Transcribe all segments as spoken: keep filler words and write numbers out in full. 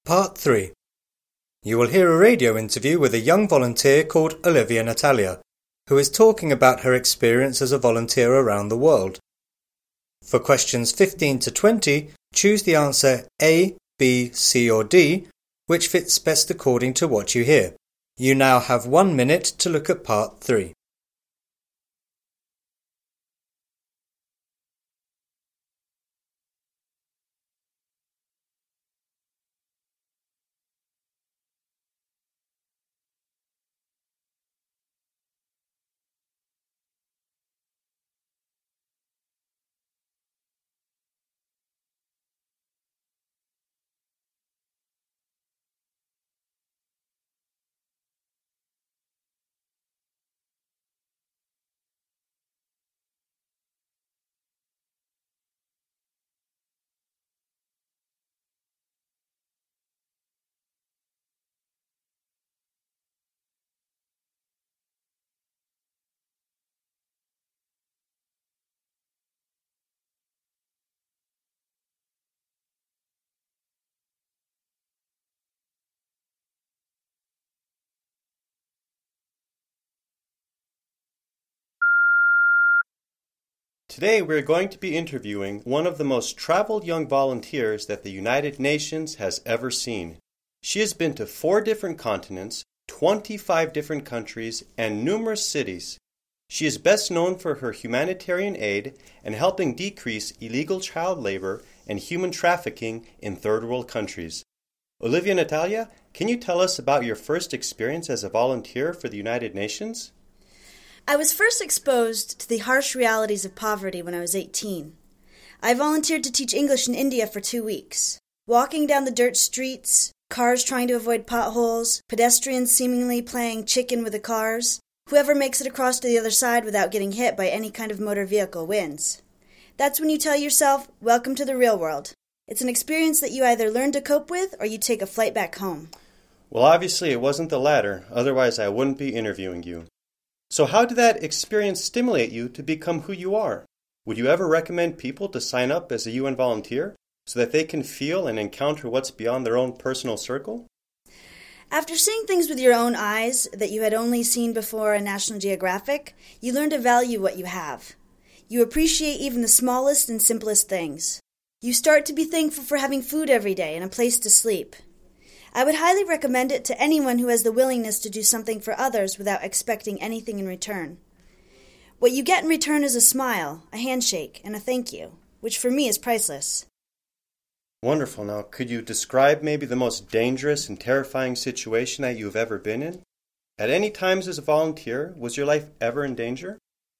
Part three. You will hear a radio interview with a young volunteer called Olivia Natalia, who is talking about her experience as a volunteer around the world. For questions fifteen to twenty, choose the answer A, B, C or D, which fits best according to what you hear. You now have one minute to look at part three. Today we're going to be interviewing one of the most traveled young volunteers that the United Nations has ever seen. She has been to four different continents, twenty-five different countries, and numerous cities. She is best known for her humanitarian aid and helping decrease illegal child labor and human trafficking in third world countries. Olivia Natalia, can you tell us about your first experience as a volunteer for the United Nations? I was first exposed to the harsh realities of poverty when I was eighteen. I volunteered to teach English in India for two weeks. Walking down the dirt streets, cars trying to avoid potholes, pedestrians seemingly playing chicken with the cars. Whoever makes it across to the other side without getting hit by any kind of motor vehicle wins. That's when you tell yourself, welcome to the real world. It's an experience that you either learn to cope with or you take a flight back home. Well, obviously it wasn't the latter, otherwise I wouldn't be interviewing you. So how did that experience stimulate you to become who you are? Would you ever recommend people to sign up as a U N volunteer so that they can feel and encounter what's beyond their own personal circle? After seeing things with your own eyes that you had only seen before on National Geographic, you learn to value what you have. You appreciate even the smallest and simplest things. You start to be thankful for having food every day and a place to sleep. I would highly recommend it to anyone who has the willingness to do something for others without expecting anything in return. What you get in return is a smile, a handshake, and a thank you, which for me is priceless. Wonderful. Now, could you describe maybe the most dangerous and terrifying situation that you've ever been in? At any times as a volunteer, was your life ever in danger?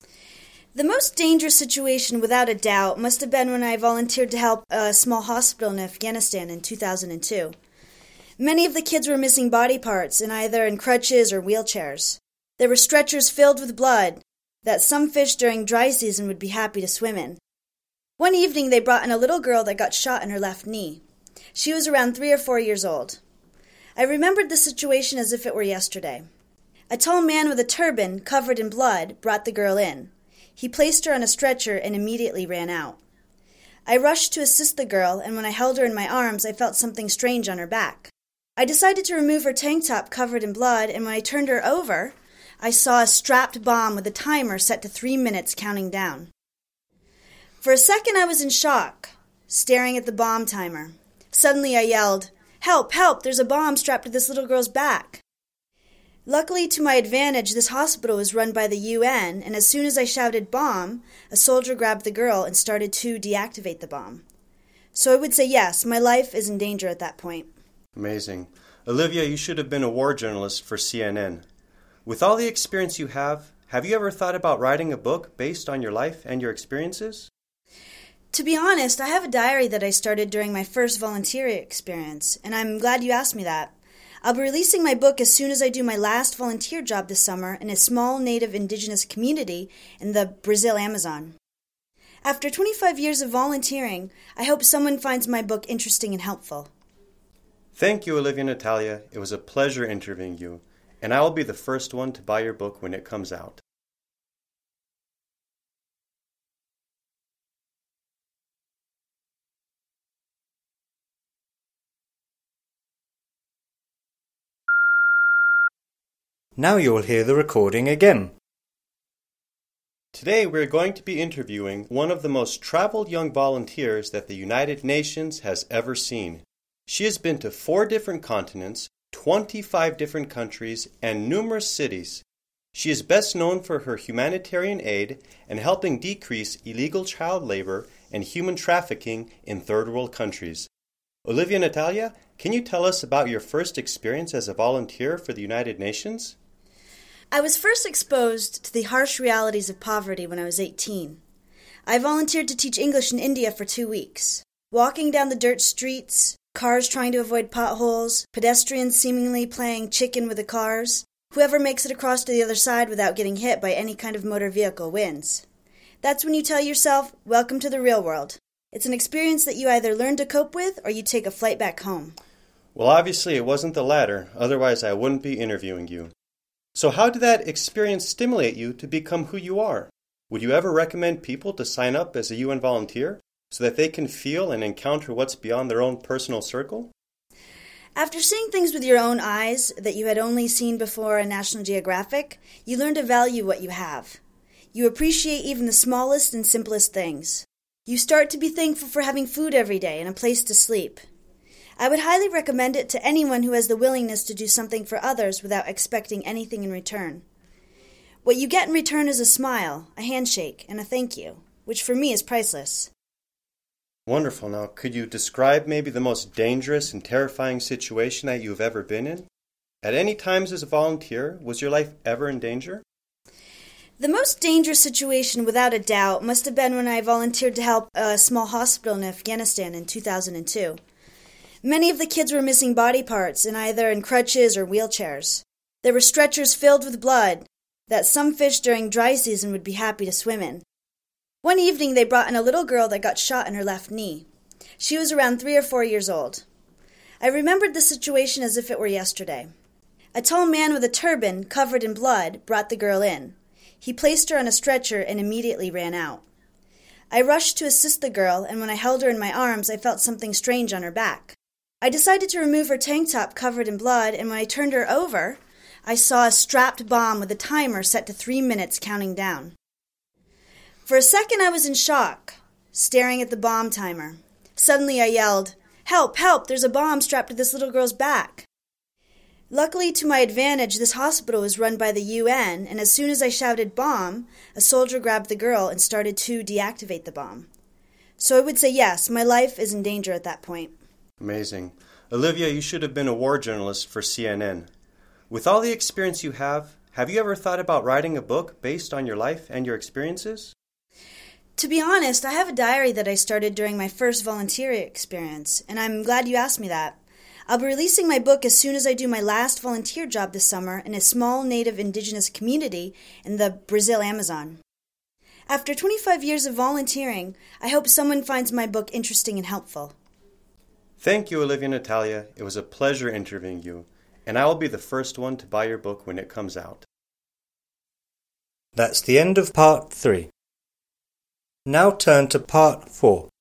The most dangerous situation, without a doubt, must have been when I volunteered to help a small hospital in Afghanistan in two thousand two. Many of the kids were missing body parts, and either in crutches or wheelchairs. There were stretchers filled with blood that some fish during dry season would be happy to swim in. One evening they brought in a little girl that got shot in her left knee. She was around three or four years old. I remembered the situation as if it were yesterday. A tall man with a turban covered in blood brought the girl in. He placed her on a stretcher and immediately ran out. I rushed to assist the girl, and when I held her in my arms, I felt something strange on her back. I decided to remove her tank top covered in blood, and when I turned her over, I saw a strapped bomb with a timer set to three minutes counting down. For a second I was in shock, staring at the bomb timer. Suddenly I yelled, "Help, help, there's a bomb strapped to this little girl's back." Luckily to my advantage, this hospital was run by the U N, and as soon as I shouted bomb, a soldier grabbed the girl and started to deactivate the bomb. So I would say yes, my life is in danger at that point. Amazing. Olivia, you should have been a war journalist for C N N. With all the experience you have, have you ever thought about writing a book based on your life and your experiences? To be honest, I have a diary that I started during my first volunteer experience, and I'm glad you asked me that. I'll be releasing my book as soon as I do my last volunteer job this summer in a small native indigenous community in the Brazil Amazon. After twenty-five years of volunteering, I hope someone finds my book interesting and helpful. Thank you, Olivia Natalia. It was a pleasure interviewing you, and I will be the first one to buy your book when it comes out. Now you will hear the recording again. Today we're going to be interviewing one of the most traveled young volunteers that the United Nations has ever seen. She has been to four different continents, twenty-five different countries, and numerous cities. She is best known for her humanitarian aid and helping decrease illegal child labor and human trafficking in third world countries. Olivia Natalia, can you tell us about your first experience as a volunteer for the United Nations? I was first exposed to the harsh realities of poverty when I was eighteen. I volunteered to teach English in India for two weeks. Walking down the dirt streets, cars trying to avoid potholes, pedestrians seemingly playing chicken with the cars. Whoever makes it across to the other side without getting hit by any kind of motor vehicle wins. That's when you tell yourself, welcome to the real world. It's an experience that you either learn to cope with or you take a flight back home. Well, obviously it wasn't the latter, otherwise I wouldn't be interviewing you. So how did that experience stimulate you to become who you are? Would you ever recommend people to sign up as a U N volunteer so that they can feel and encounter what's beyond their own personal circle? After seeing things with your own eyes that you had only seen before on National Geographic, you learn to value what you have. You appreciate even the smallest and simplest things. You start to be thankful for having food every day and a place to sleep. I would highly recommend it to anyone who has the willingness to do something for others without expecting anything in return. What you get in return is a smile, a handshake, and a thank you, which for me is priceless. Wonderful. Now, could you describe maybe the most dangerous and terrifying situation that you've ever been in? At any times as a volunteer, was your life ever in danger? The most dangerous situation, without a doubt, must have been when I volunteered to help a small hospital in Afghanistan in two thousand two. Many of the kids were missing body parts, and either in crutches or wheelchairs. There were stretchers filled with blood that some fish during dry season would be happy to swim in. One evening they brought in a little girl that got shot in her left knee. She was around three or four years old. I remembered the situation as if it were yesterday. A tall man with a turban, covered in blood, brought the girl in. He placed her on a stretcher and immediately ran out. I rushed to assist the girl, and when I held her in my arms, I felt something strange on her back. I decided to remove her tank top covered in blood, and when I turned her over, I saw a strapped bomb with a timer set to three minutes counting down. For a second I was in shock, staring at the bomb timer. Suddenly I yelled, "Help, help, there's a bomb strapped to this little girl's back." Luckily to my advantage, this hospital was run by the U N, and as soon as I shouted bomb, a soldier grabbed the girl and started to deactivate the bomb. So I would say yes, my life is in danger at that point. Amazing. Olivia, you should have been a war journalist for C N N. With all the experience you have, have you ever thought about writing a book based on your life and your experiences? To be honest, I have a diary that I started during my first volunteer experience, and I'm glad you asked me that. I'll be releasing my book as soon as I do my last volunteer job this summer in a small native indigenous community in the Brazil Amazon. After twenty-five years of volunteering, I hope someone finds my book interesting and helpful. Thank you, Olivia Natalia. It was a pleasure interviewing you, and I will be the first one to buy your book when it comes out. That's the end of part three. Now turn to part four.